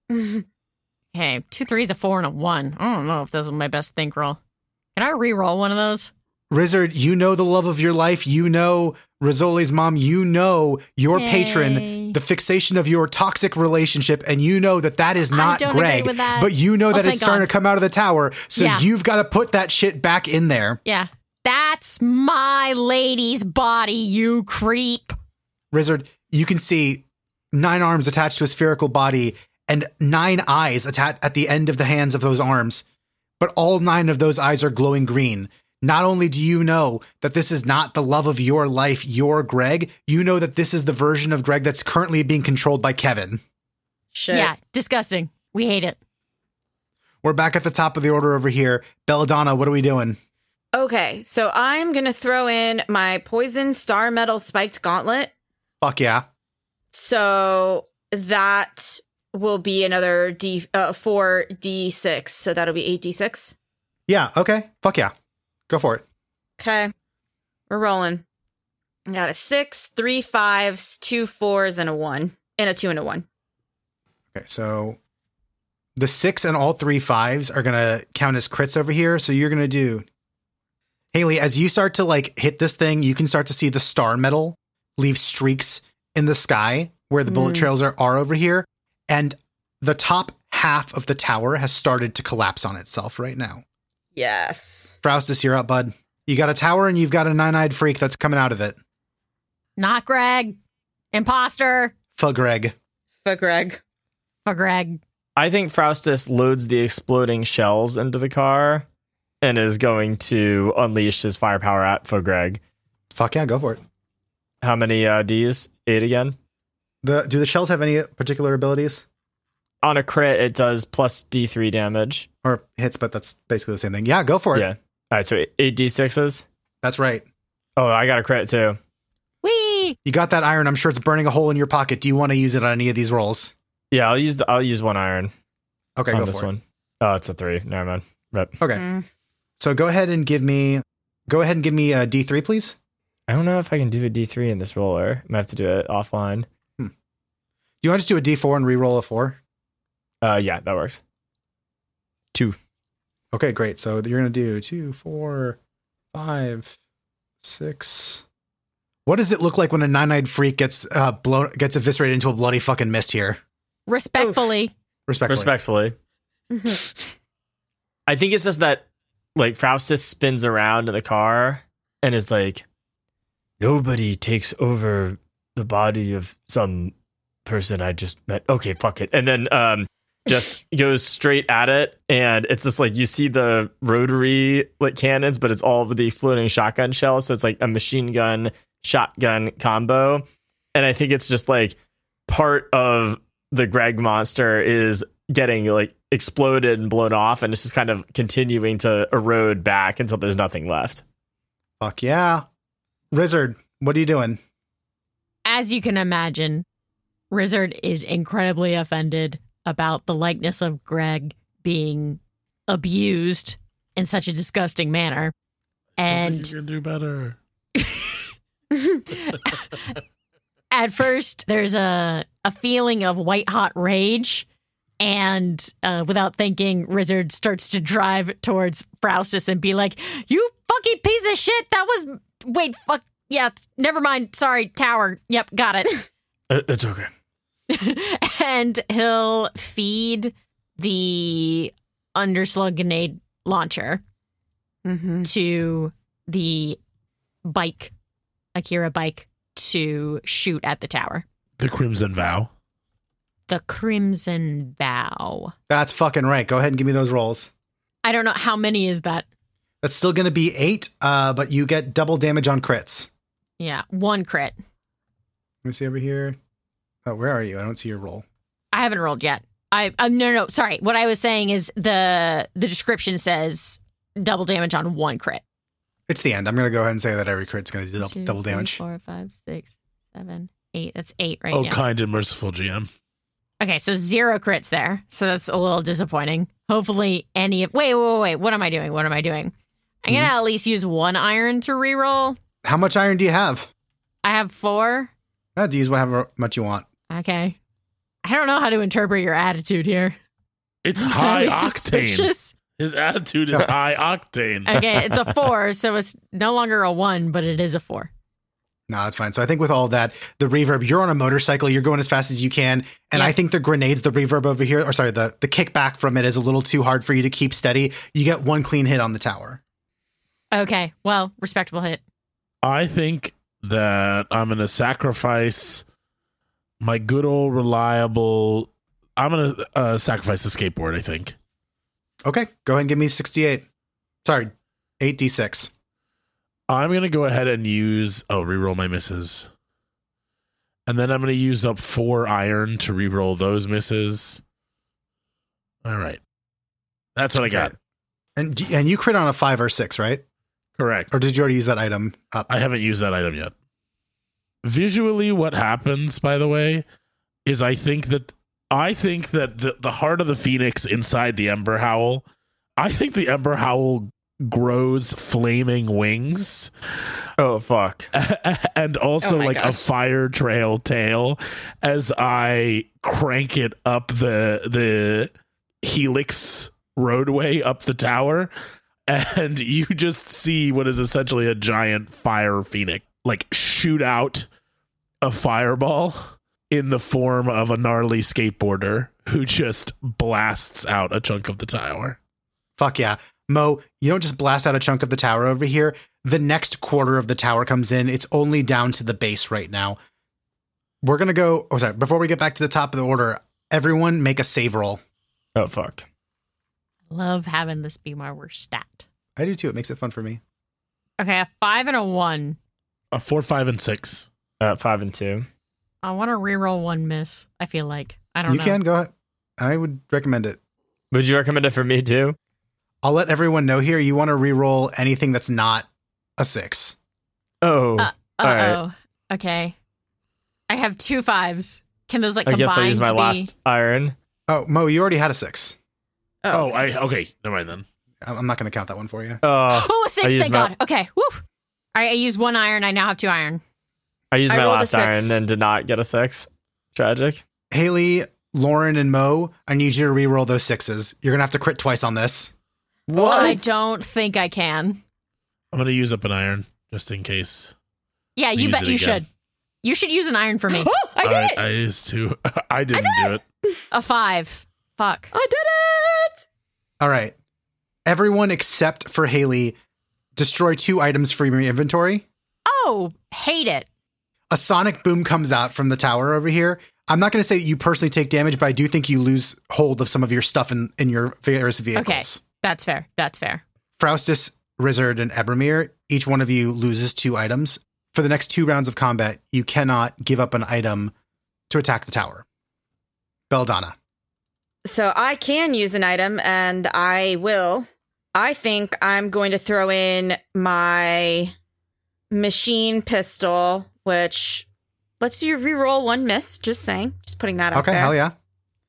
Okay, two threes, a four, and a one. I don't know if this was my best think roll. Can I re-roll one of those? Rizzard, you know the love of your life. You know Rizzoli's mom. You know your Yay. patron, the fixation of your toxic relationship. And you know that that is I not don't agree Greg. with that. But you know Oh, that thank it's starting God. to come out of the tower. So Yeah. you've got to put that shit back in there. Yeah. That's my lady's body, you creep. Rizzard, you can see nine arms attached to a spherical body and nine eyes attached at the end of the hands of those arms. But all nine of those eyes are glowing green. Not only do you know that this is not the love of your life, your Greg, you know that this is the version of Greg that's currently being controlled by Kevin. Shit. Yeah, disgusting. We hate it. We're back at the top of the order over here. Belladonna, what are we doing? Okay, so I'm gonna throw in my poison star metal spiked gauntlet. Fuck yeah. So that will be another D uh, four D six. So that'll be eight D six. Yeah, okay. Fuck yeah. Go for it. Okay, we're rolling. I got a six, three fives, two fours, and a one, and a two and a one. Okay, so the six and all three fives are going to count as crits over here. So you're going to do... Haley, as you start to like hit this thing, you can start to see the star metal leave streaks in the sky where the bullet Mm. trails are, are over here. And the top half of the tower has started to collapse on itself right now. Yes. Faustus, you're up, bud. You got a tower and you've got a nine-eyed freak that's coming out of it. Not Greg. Imposter. For Greg. For Greg. For Greg. I think Faustus loads the exploding shells into the car and is going to unleash his firepower at Fogreg. Fuck yeah, go for it. How many uh, Ds? Eight again? The Do the shells have any particular abilities? On a crit, it does plus D three damage. Or hits, but that's basically the same thing. Yeah, go for it. Yeah. All right, so eight D sixes. That's right. Oh, I got a crit too. Whee! You got that iron. I'm sure it's burning a hole in your pocket. Do you want to use it on any of these rolls? Yeah, I'll use the, I'll use one iron Okay, on go this for one. Oh, it's a three. Never mind. Rip. it. Okay. Mm. So go ahead and give me Go ahead and give me a D three, please. I don't know if I can do a D three in this roller. I might have to do it offline. Hmm. Do you want to just do a D four and re-roll a four? Uh, yeah, that works. Two. Okay, great. So you're going to do two, four, five, six. What does it look like when a nine-eyed freak gets uh, blown, gets eviscerated into a bloody fucking mist here? Respectfully. Respectfully. Respectfully. I think it's just that, like, Faustus spins around in the car and is like, nobody takes over the body of some person I just met. Okay, fuck it. And then um, just goes straight at it. And it's just like, you see the rotary like cannons, but it's all of the exploding shotgun shells. So it's like a machine gun, shotgun combo. And I think it's just like part of the Greg monster is getting like exploded and blown off. And it's just kind of continuing to erode back until there's nothing left. Fuck yeah. Rizzard, what are you doing? As you can imagine, Rizzard is incredibly offended about the likeness of Greg being abused in such a disgusting manner. And you can do better. At first, there's a, a feeling of white hot rage. And uh, without thinking, Rizzard starts to drive towards Faustus and be like, you fucking piece of shit. That was... Wait, fuck. Yeah, never mind. Sorry, tower. Yep, got it. Uh, it's okay. And he'll feed the underslug grenade launcher Mm-hmm. to the bike, Akira bike, to shoot at the tower. The Crimson Vow. The Crimson Vow. That's fucking right. Go ahead and give me those rolls. I don't know. How many is that? That's still going to be eight, uh, but you get double damage on crits. Yeah, one crit. Let me see over here. Oh, where are you? I don't see your roll. I haven't rolled yet. I uh, no, no, no, sorry. What I was saying is the the description says double damage on one crit. It's the end. I'm going to go ahead and say that every crit's going to do Two, double three, damage. Four, five, six, seven, eight. That's eight right Oh, now. kind and merciful G M. Okay, so zero crits there. So that's a little disappointing. Hopefully any of... Wait, wait, wait, wait. What am I doing? What am I doing? I'm going to at least use one iron to reroll. How much iron do you have? I have four. Uh, do use whatever much you want. Okay. I don't know how to interpret your attitude here. It's high Very octane. suspicious. His attitude is high octane. Okay, it's a four, so it's no longer a one, but it is a four. No, that's fine. So I think with all that, the reverb, you're on a motorcycle, you're going as fast as you can. And Yeah. I think the grenades, the reverb over here, or sorry, the, the kickback from it is a little too hard for you to keep steady. You get one clean hit on the tower. Okay, well, respectable hit. I think that I'm going to sacrifice my good old reliable. I'm going to uh, sacrifice the skateboard, I think. Okay, go ahead and give me sixty-eight. Sorry, eight d six. I'm going to go ahead and use, oh, reroll my misses. And then I'm going to use up four iron to reroll those misses. All right. That's what I got. And d- and you crit on a five or six, right? Correct. Or did you already use that item up? I haven't used that item yet. Visually, what happens, by the way, is I think that I think that the, the heart of the phoenix inside the Ember Howl, I think the Ember Howl grows flaming wings. Oh, fuck. And also Oh my like a gosh. fire trail tail as I crank it up the the helix roadway up the tower, and you just see what is essentially a giant fire phoenix like shoot out a fireball in the form of a gnarly skateboarder who just blasts out a chunk of the tower. Fuck yeah. Mo, you don't just blast out a chunk of the tower over here. The next quarter of the tower comes in. It's only down to the base right now. We're going to go. Oh, sorry. Before we get back to the top of the order, everyone make a save roll. Oh, fuck. Love having this be my worst stat. I do too. It makes it fun for me. Okay, a five and a one. A four, five, and six. Uh, five and two. I want to reroll one miss, I feel like. I don't You know. can go ahead. I would recommend it. Would you recommend it for me too? I'll let everyone know here. You want to re-roll anything that's not a six. Oh, Uh, all right. Uh-oh. Okay. I have two fives. Can those like I combine guess I'll use my to be... last iron. Oh, Mo, you already had a six. Oh, I okay. Never mind then. I'm not going to count that one for you. Uh, Oh, a six, I used thank my- God. Okay, woo. All right, I used one iron. I now have two iron. I used I my rolled a last six. iron and did not get a six. Tragic. Haley, Lauren, and Mo, I need you to re-roll those sixes. You're going to have to crit twice on this. What? I don't think I can. I'm going to use up an iron just in case. Yeah, you Use bet it you again. should. You should use an iron for me. Oh, I did I, it! I used to. I didn't do it. A five. Fuck. I did it! All right. Everyone except for Haley, destroy two items from your inventory. Oh, hate it. A sonic boom comes out from the tower over here. I'm not going to say that you personally take damage, but I do think you lose hold of some of your stuff in, in your various vehicles. Okay, that's fair. That's fair. Faustus, Rizzard, and Ebermir, each one of you loses two items. For the next two rounds of combat, you cannot give up an item to attack the tower. Belladonna. So I can use an item, and I will. I think I'm going to throw in my machine pistol, which lets you reroll one miss. Just saying. Just putting that out Okay, there. hell yeah.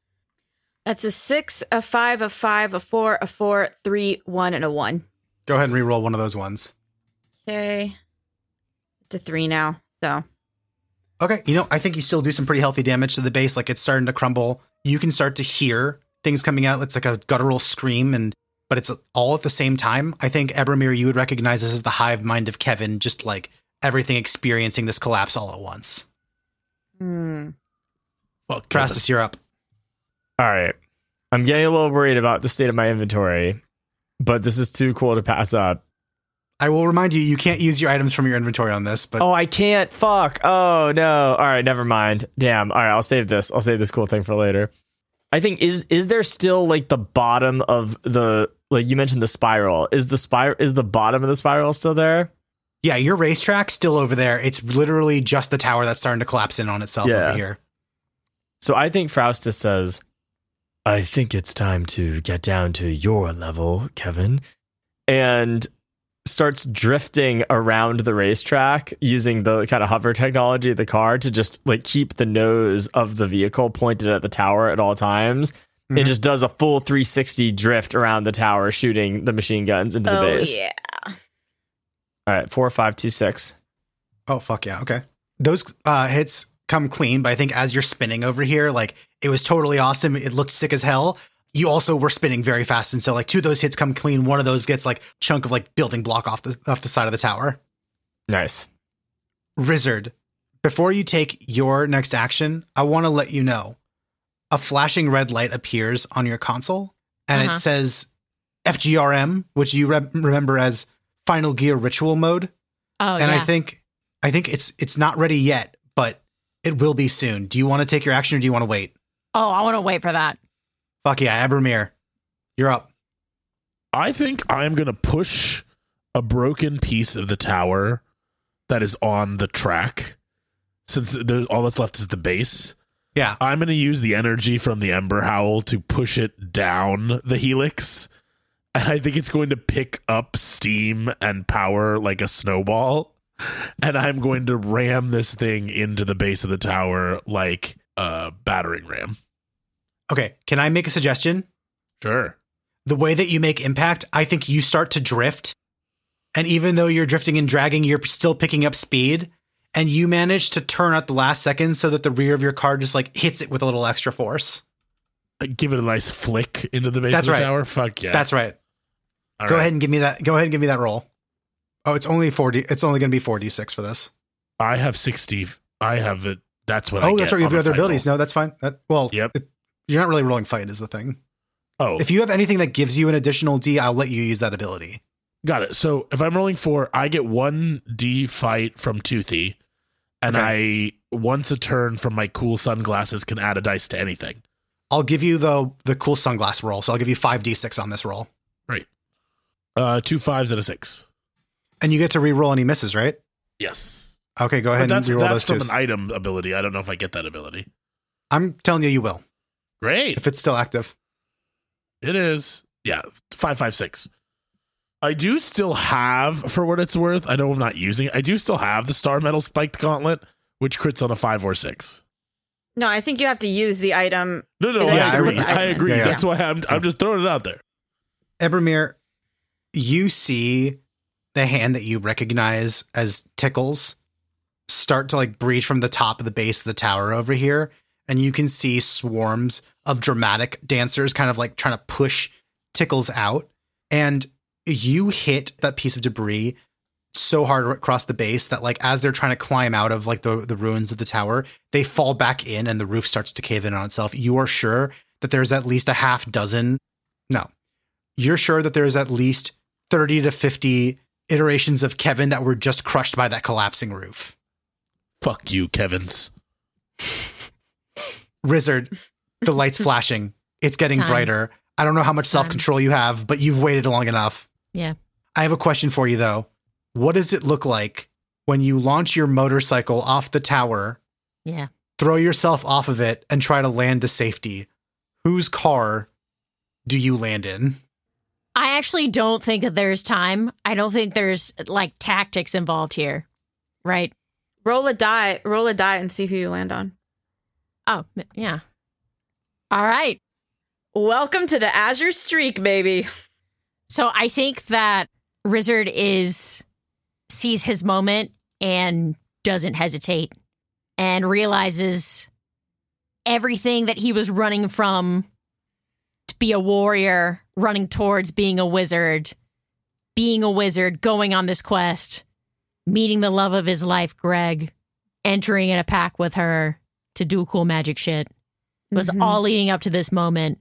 That's a six, a five, a five, a four, a four, three, one, and a one. Go ahead and re-roll one of those ones. Okay. It's a three now, so. Okay, you know, I think you still do some pretty healthy damage to the base. Like, it's starting to crumble. You can start to hear things coming out. It's like a guttural scream, and but it's all at the same time. I think, Ebermir, you would recognize this as the hive mind of Kevin, just like everything experiencing this collapse all at once. Hmm. Fuck Kevin. Frastus, you're up. All right. I'm getting a little worried about the state of my inventory, but this is too cool to pass up. I will remind you, you can't use your items from your inventory on this, but Oh, I can't. Fuck. Oh, no. All right, never mind. Damn. All right, I'll save this. I'll save this cool thing for later. I think is is there still like the bottom of the like you mentioned the spiral. Is the spiral is the bottom of the spiral still there? yeah, your racetrack's still over there. It's literally just the tower that's starting to collapse in on itself Yeah. over here. So I think Faustus says, I think it's time to get down to your level, Kevin. And starts drifting around the racetrack using the kind of hover technology of the car to just like keep the nose of the vehicle pointed at the tower at all times. Mhm. It just does a full three sixty drift around the tower, shooting the machine guns into the Oh, base. yeah. All right, four, five, two, six. Oh, fuck yeah. Okay. Those uh, hits come clean, but I think as you're spinning over here, like, it was totally awesome. It looked sick as hell. You also were spinning very fast. And so, like, two of those hits come clean. One of those gets, like, chunk of, like, building block off the off the side of the tower. Nice. Rizzard, before you take your next action, I want to let you know a flashing red light appears on your console, and Uh-huh. it says F G R M, which you re- remember as Final Gear Ritual Mode. Oh, and yeah. I think I think it's it's not ready yet, but it will be soon. Do you want to take your action, or do you want to wait? oh, I want to wait for that. Fuck yeah, Ebermir, you're up. I think I'm going to push a broken piece of the tower that is on the track. Since there's all that's left is the base, Yeah, I'm going to use the energy from the Ember Howl to push it down the helix. And I think it's going to pick up steam and power like a snowball. And I'm going to ram this thing into the base of the tower like a battering ram. okay. Can I make a suggestion? Sure. The way that you make impact, I think you start to drift. And even though you're drifting and dragging, you're still picking up speed. And you manage to turn at the last second so that the rear of your car just like hits it with a little extra force. Give it a nice flick into the base That's of the right. tower. Fuck yeah. That's right. All Go right. ahead and give me that. Go ahead and give me that roll. Oh, it's only forty. It's only going to be four d six for this. I have sixty. I have it. That's what I Oh, get that's right. You have on your a other fight abilities. roll. No, that's fine. That, well, Yep. it, you're not really rolling fight is the thing. Oh, If you have anything that gives you an additional D, I'll let you use that ability. got it. So if I'm rolling four, I get one D fight from Toothy, and I once a turn from my cool sunglasses can add a dice to anything. I'll give you the the cool sunglass roll. So I'll give you five d six on this roll. Uh, two fives and a six. And you get to re-roll any misses, right? Yes. Okay, go But ahead and that's re-roll that's those from twos. an item ability. I don't know if I get that ability. I'm telling you, you will. Great. If it's still active. It is. Yeah. Five, five, six. I do still have, for what it's worth, I know I'm not using it. I do still have the Star Metal Spiked Gauntlet, which crits on a five or six. No, I think you have to use the item. No, no, Yeah, I I agree. re- I agree. yeah, yeah. That's why I'm I'm just throwing it out there. Ebermir, you see the hand that you recognize as Tickles start to like breach from the top of the base of the tower over here. And you can see swarms of dramatic dancers kind of like trying to push Tickles out. And you hit that piece of debris so hard across the base that like as they're trying to climb out of like the, the ruins of the tower, they fall back in and the roof starts to cave in on itself. You are sure that there's at least a half dozen. No, you're sure that there's at least thirty to fifty iterations of Kevin that were just crushed by that collapsing roof. Fuck you, Kevins. Rizzard, the light's flashing. It's getting time. brighter. I don't know how much It's time. self-control you have, but you've waited long enough. Yeah. I have a question for you, though. What does it look like when you launch your motorcycle off the tower, Yeah. throw yourself off of it, and try to land to safety? Whose car do you land in? I actually don't think that there's time. I don't think there's like tactics involved here. Right? Roll a die. Roll a die and see who you land on. Oh, yeah. All right. Welcome to the Azure Streak, baby. So I think that Rizzard is sees his moment and doesn't hesitate and realizes everything that he was running from to be a warrior, running towards being a wizard, being a wizard, going on this quest, meeting the love of his life, Greg, entering in a pack with her to do cool magic shit. It was Mhm. all leading up to this moment,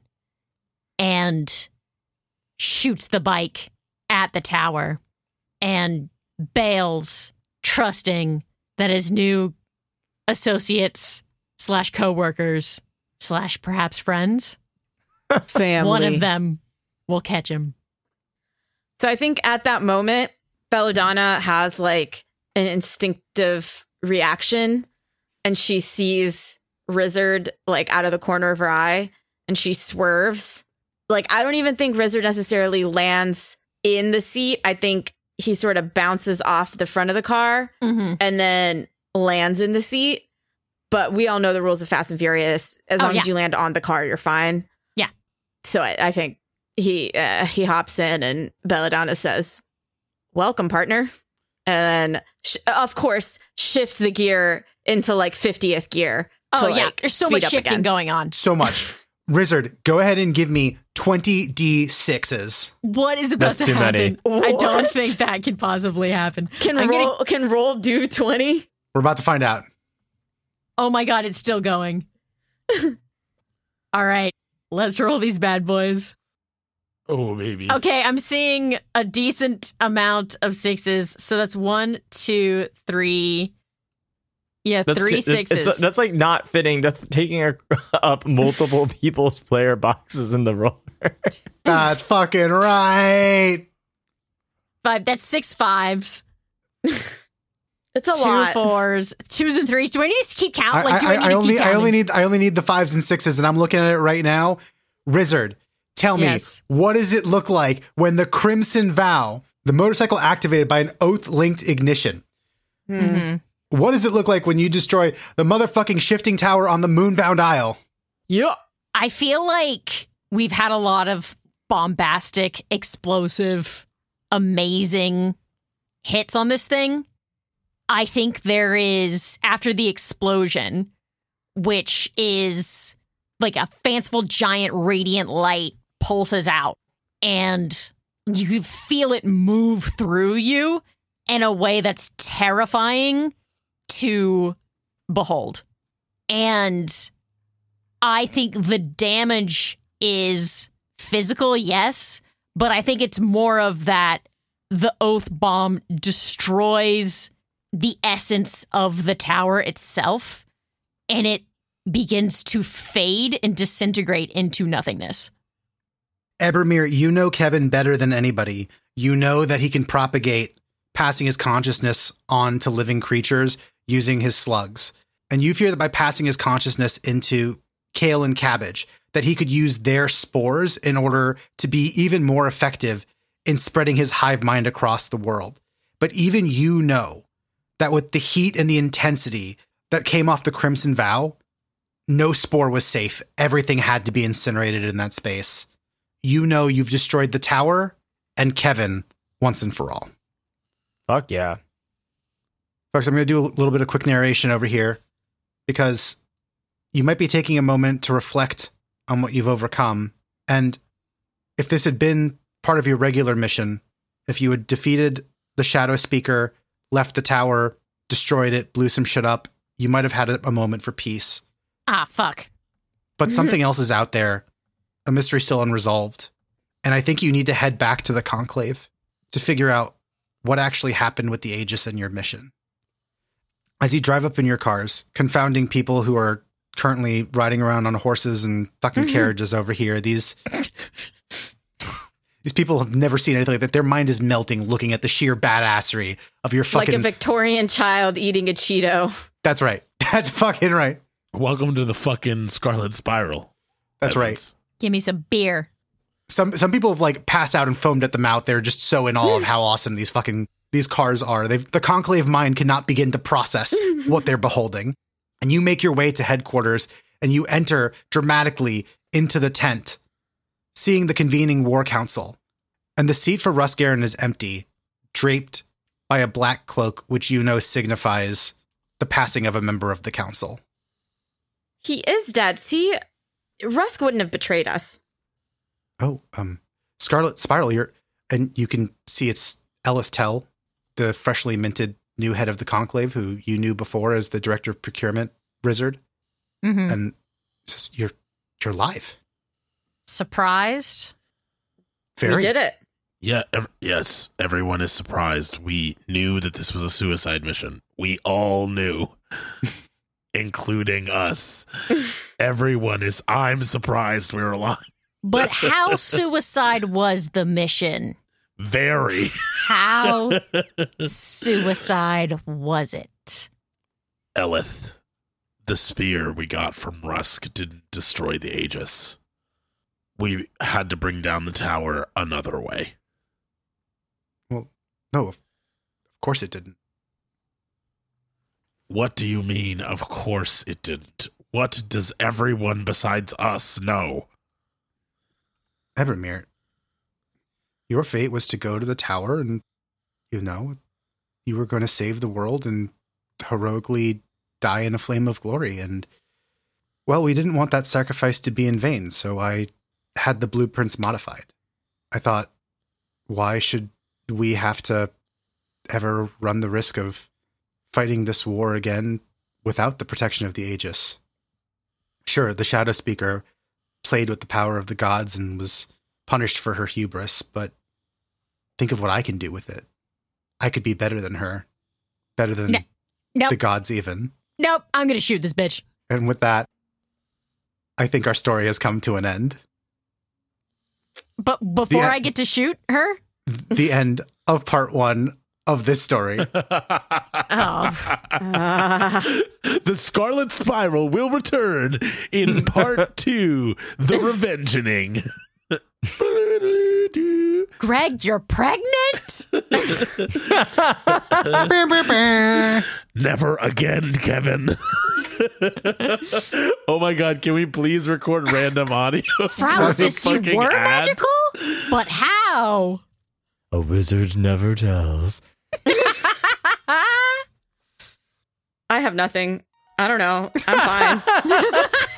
and shoots the bike at the tower and bails, trusting that his new associates slash co-workers slash perhaps friends, Family. one of them will catch him. So I think at that moment, Belladonna has like an instinctive reaction and she sees Rizzard like out of the corner of her eye and she swerves. Like, I don't even think Rizzard necessarily lands in the seat. I think he sort of bounces off the front of the car Mm-hmm. and then lands in the seat. But we all know the rules of Fast and Furious. As Oh, long yeah. as you land on the car, you're fine. Yeah. So I, I think he uh, he hops in and Belladonna says, "Welcome, partner." And sh- of course, shifts the gear into like fiftieth gear. Oh, to, yeah. like, There's so speed much up shifting again. going on. So much. Rizzard, go ahead and give me twenty d sixes. What is about That's to too happen? many. I don't What? think that can possibly happen. Can I'm roll gonna- can roll do twenty? We're about to find out. Oh my god, it's still going. All right, let's roll these bad boys. Oh, baby. Okay, I'm seeing a decent amount of sixes. So that's one, two, three. Yeah, That's three ju- it's- sixes. It's, that's like not fitting. That's taking a, up multiple people's player boxes in the roller. That's fucking right. Five. That's six fives. It's a Two lot. fours, twos and threes. Do I need to keep count? I, Like, do I, I, need I to only, keep I only counting? need, I only need the fives and sixes, and I'm looking at it right now. Rizzard, tell me, Yes. what does it look like when the Crimson Vow, the motorcycle activated by an oath-linked ignition? Hmm. Mhm. What does it look like when you destroy the motherfucking shifting tower on the Moonbound Isle? Yeah. I feel like we've had a lot of bombastic, explosive, amazing hits on this thing. I think there is, after the explosion, which is like a fanciful giant radiant light pulses out, and you feel it move through you in a way that's terrifying to behold. And I think the damage is physical, yes, but I think it's more of that the oath bomb destroys the essence of the tower itself, and it begins to fade and disintegrate into nothingness. Ebermir, you know Kevin better than anybody. You know that he can propagate passing his consciousness on to living creatures using his slugs. And you fear that by passing his consciousness into kale and cabbage, that he could use their spores in order to be even more effective in spreading his hive mind across the world. But even you know that with the heat and the intensity that came off the Crimson Vow, no spore was safe. Everything had to be incinerated in that space. You know you've destroyed the tower, and Kevin once and for all. Fuck yeah. Folks, I'm going to do a little bit of quick narration over here because you might be taking a moment to reflect on what you've overcome. And if this had been part of your regular mission, if you had defeated the Shadow Speaker, left the tower, destroyed it, blew some shit up, you might have had a moment for peace. Ah, fuck. But something else is out there, a mystery still unresolved. And I think you need to head back to the Conclave to figure out what actually happened with the Aegis and your mission. As you drive up in your cars, confounding people who are currently riding around on horses and fucking mm-hmm. carriages over here, these these people have never seen anything like that. Their mind is melting looking at the sheer badassery of your fucking... Like a Victorian child eating a Cheeto. That's right. That's fucking right. Welcome to the fucking Scarlet Spiral. That's right. Give me some beer. Some some people have like passed out and foamed at the mouth. They're just so in awe of how awesome these fucking these cars are. They've the Conclave mind cannot begin to process what they're beholding. And you make your way to headquarters and you enter dramatically into the tent, seeing the convening war council. And the seat for Russ Garin is empty, draped by a black cloak, which you know signifies the passing of a member of the council. He is dead. See, Rusk wouldn't have betrayed us. Oh, um, Scarlet Spiral, you're, and you can see it's Elif Tell, the freshly minted new head of the Conclave, who you knew before as the director of procurement, Rizzard. Mm-hmm. And just, you're you're live. Surprised? Very. We did it. Yeah, ev- yes, everyone is surprised. We knew that this was a suicide mission. We all knew, including us. Everyone is, I'm surprised we're alive. But how suicide was the mission? Very. How suicide was it? Elith, the spear we got from Rusk didn't destroy the Aegis. We had to bring down the tower another way. Well, no, of course it didn't. What do you mean, of course it didn't? What does everyone besides us know? Ebermir, your fate was to go to the tower and, you know, you were going to save the world and heroically die in a flame of glory. And, well, we didn't want that sacrifice to be in vain, so I had the blueprints modified. I thought, why should we have to ever run the risk of fighting this war again without the protection of the Aegis? Sure, the Shadow Speaker played with the power of the gods and was punished for her hubris, but think of what I can do with it. I could be better than her. Better than no, nope. the gods even. Nope, I'm going to shoot this bitch. And with that, I think our story has come to an end. But before en- I get to shoot her? The end of part one of this story. Oh. Uh. The Scarlet Spiral will return in part two, The Revengeing. Greg, you're pregnant? Never again, Kevin. Oh my god, can we please record random audio? Faustus, you Fucking were ad? magical? But how? A wizard never tells. I have nothing. I don't know. I'm fine.